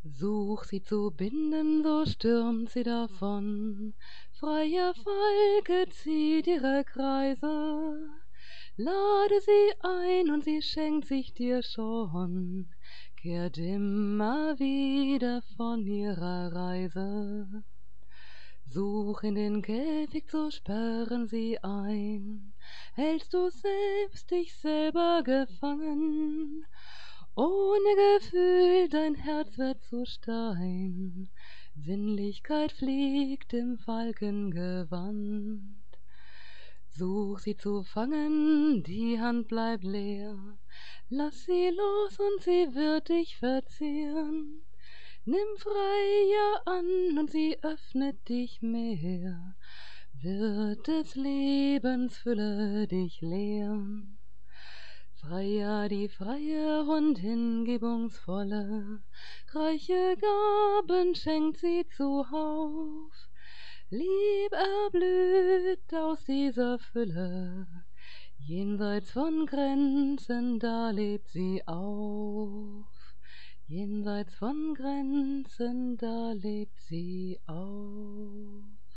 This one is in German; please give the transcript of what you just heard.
Such sie zu binden, so stürmt sie davon. Freier Falke zieht ihre Kreise, lade sie ein und sie schenkt sich dir schon, kehrt immer wieder von ihrer Reise. Such in den Käfig, so sperren sie ein, hältst du selbst dich selber gefangen, ohne Gefühl dein Herz wird zu Stein, Sinnlichkeit fliegt im Falkengewand. Such sie zu fangen, die Hand bleibt leer, lass sie los und sie wird dich verzehren. Nimm Freier an und sie öffnet dich mehr, wird des Lebens Fülle dich lehren. Freier, die freie und hingebungsvolle, reiche Gaben schenkt sie zuhauf. Lieb erblüht aus dieser Fülle, jenseits von Grenzen, da lebt sie auf. Jenseits von Grenzen, da lebt sie auf.